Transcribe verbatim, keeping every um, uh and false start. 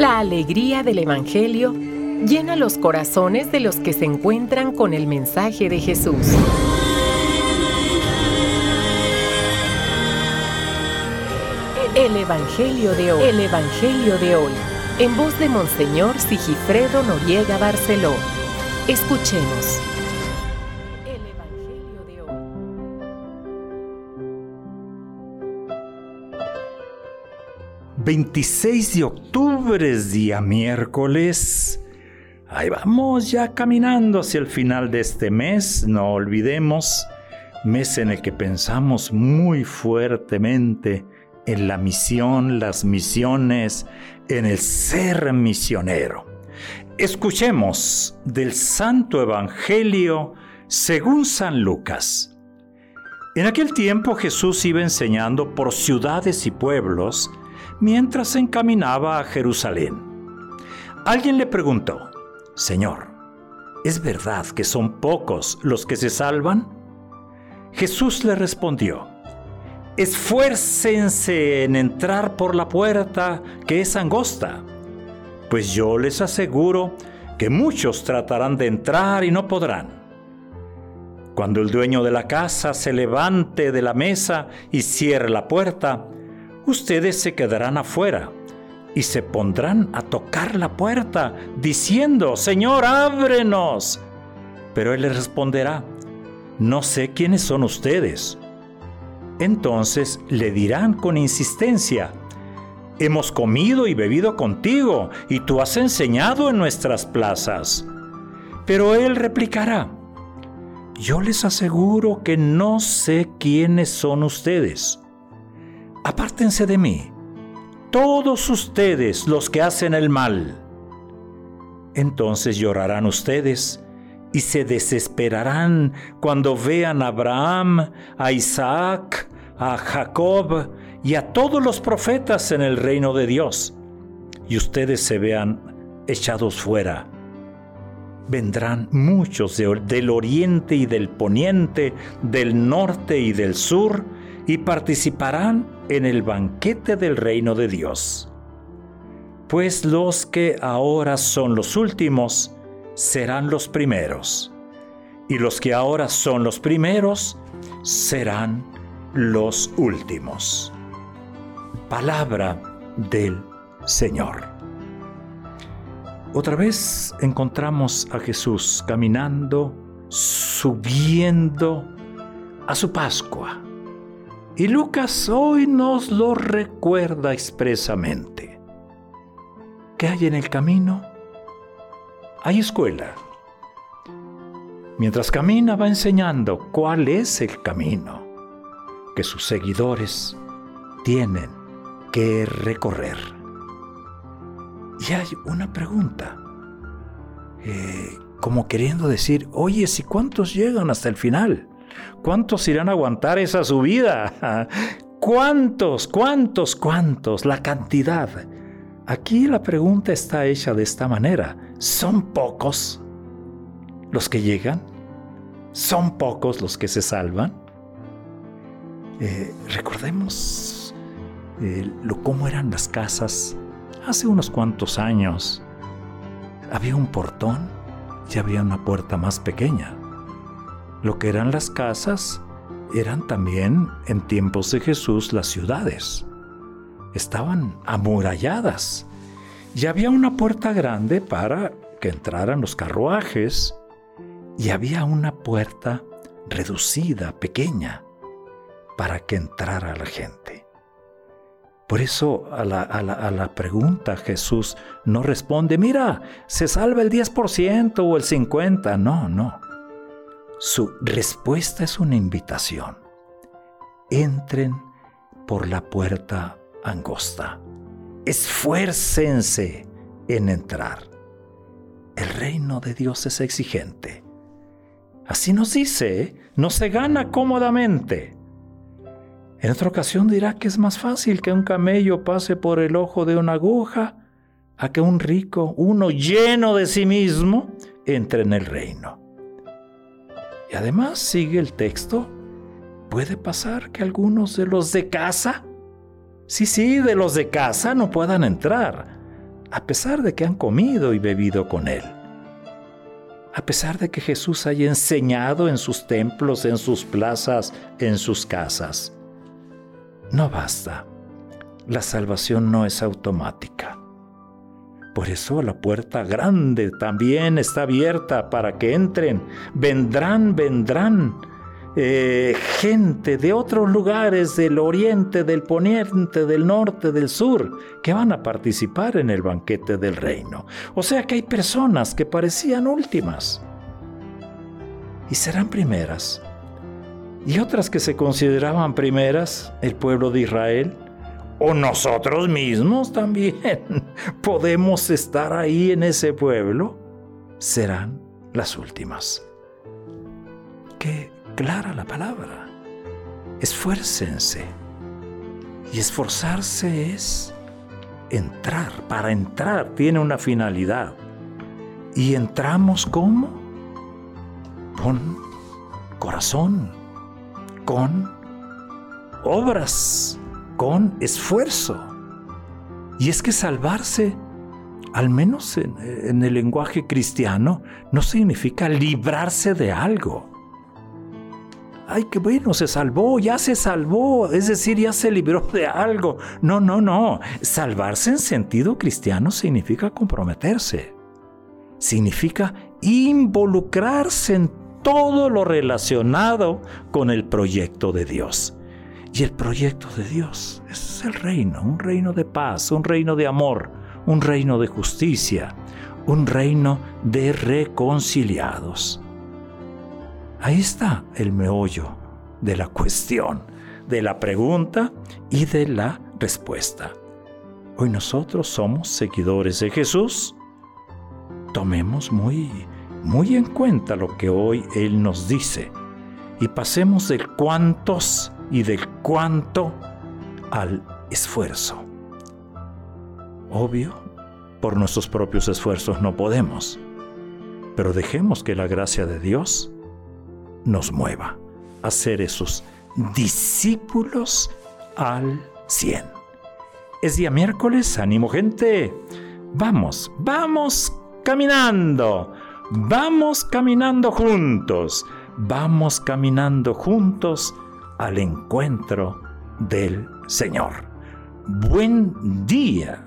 La alegría del Evangelio llena los corazones de los que se encuentran con el mensaje de Jesús. El Evangelio de hoy. El Evangelio de hoy. En voz de Monseñor Sigifredo Noriega Barceló. Escuchemos. El Evangelio de hoy. veintiséis de octubre es día miércoles. Ahí vamos ya caminando hacia el final de este mes. No olvidemos, mes en el que pensamos muy fuertemente en la misión, las misiones, en el ser misionero. Escuchemos del Santo Evangelio según San Lucas. En aquel tiempo Jesús iba enseñando por ciudades y pueblos mientras se encaminaba a Jerusalén. Alguien le preguntó: Señor, ¿es verdad que son pocos los que se salvan? Jesús le respondió: Esfuércense en entrar por la puerta que es angosta, pues yo les aseguro que muchos tratarán de entrar y no podrán. Cuando el dueño de la casa se levante de la mesa y cierre la puerta, ustedes se quedarán afuera y se pondrán a tocar la puerta, diciendo: Señor, ábrenos. Pero él les responderá: No sé quiénes son ustedes. Entonces le dirán con insistencia: Hemos comido y bebido contigo, y tú has enseñado en nuestras plazas. Pero él replicará: Yo les aseguro que no sé quiénes son ustedes. Apártense de mí, todos ustedes los que hacen el mal. Entonces llorarán ustedes y se desesperarán cuando vean a Abraham, a Isaac, a Jacob y a todos los profetas en el reino de Dios, y ustedes se vean echados fuera. Vendrán muchos de, del oriente y del poniente, del norte y del sur, y participarán en el banquete del reino de Dios. Pues los que ahora son los últimos serán los primeros, y los que ahora son los primeros serán los últimos. Palabra del Señor. Otra vez encontramos a Jesús caminando, subiendo a su Pascua. Y Lucas hoy nos lo recuerda expresamente. ¿Qué hay en el camino? Hay escuela. Mientras camina va enseñando cuál es el camino que sus seguidores tienen que recorrer. Y hay una pregunta, eh, como queriendo decir: oye, ¿y cuántos llegan hasta el final? ¿Cuántos irán a aguantar esa subida? ¿Cuántos, cuántos, cuántos? La cantidad. Aquí la pregunta está hecha de esta manera: ¿son pocos los que llegan? ¿Son pocos los que se salvan? Eh, recordemos eh, lo, cómo eran las casas hace unos cuantos años. Había un portón y había una puerta más pequeña. Lo que eran las casas eran también, en tiempos de Jesús, las ciudades. Estaban amuralladas y había una puerta grande para que entraran los carruajes, y había una puerta reducida, pequeña, para que entrara la gente. Por eso a la, a la, a la pregunta Jesús no responde: mira, se salva el diez por ciento o el cincuenta por ciento. No, no. Su respuesta es una invitación. Entren por la puerta angosta. Esfuércense en entrar. El reino de Dios es exigente. Así nos dice, ¿eh? No se gana cómodamente. En otra ocasión dirá que es más fácil que un camello pase por el ojo de una aguja a que un rico, uno lleno de sí mismo, entre en el reino. Y además, sigue el texto, puede pasar que algunos de los de casa, sí, sí, de los de casa no puedan entrar. a pesar de que han comido y bebido con Él. A pesar de que Jesús haya enseñado en sus templos, en sus plazas, en sus casas. No basta. La salvación no es automática. Por eso la puerta grande también está abierta para que entren. Vendrán, vendrán eh, gente de otros lugares, del oriente, del poniente, del norte, del sur, que van a participar en el banquete del reino. O sea que hay personas que parecían últimas y serán primeras. Y otras que se consideraban primeras, el pueblo de Israel, o nosotros mismos también podemos estar ahí en ese pueblo, serán las últimas. Qué clara la palabra. Esfuércense. Y esforzarse es entrar. Para entrar tiene una finalidad. ¿Y entramos cómo? Con corazón, con obras, con esfuerzo. Y es que salvarse, al menos en, en el lenguaje cristiano, no significa librarse de algo. Ay, qué bueno, se salvó, ya se salvó, es decir, ya se libró de algo. No, no, no. Salvarse en sentido cristiano significa comprometerse. Significa involucrarse en todo lo relacionado con el proyecto de Dios. Y el proyecto de Dios es el reino, un reino de paz, un reino de amor, un reino de justicia, un reino de reconciliados. Ahí está el meollo de la cuestión, de la pregunta y de la respuesta. Hoy nosotros somos seguidores de Jesús. Tomemos muy, muy en cuenta lo que hoy Él nos dice y pasemos del cuántos y del cuánto al esfuerzo. Obvio, por nuestros propios esfuerzos no podemos, pero dejemos que la gracia de Dios nos mueva a ser esos discípulos al cien. Es día miércoles, ánimo gente, vamos, vamos caminando, vamos caminando juntos, vamos caminando juntos al encuentro del Señor. Buen día.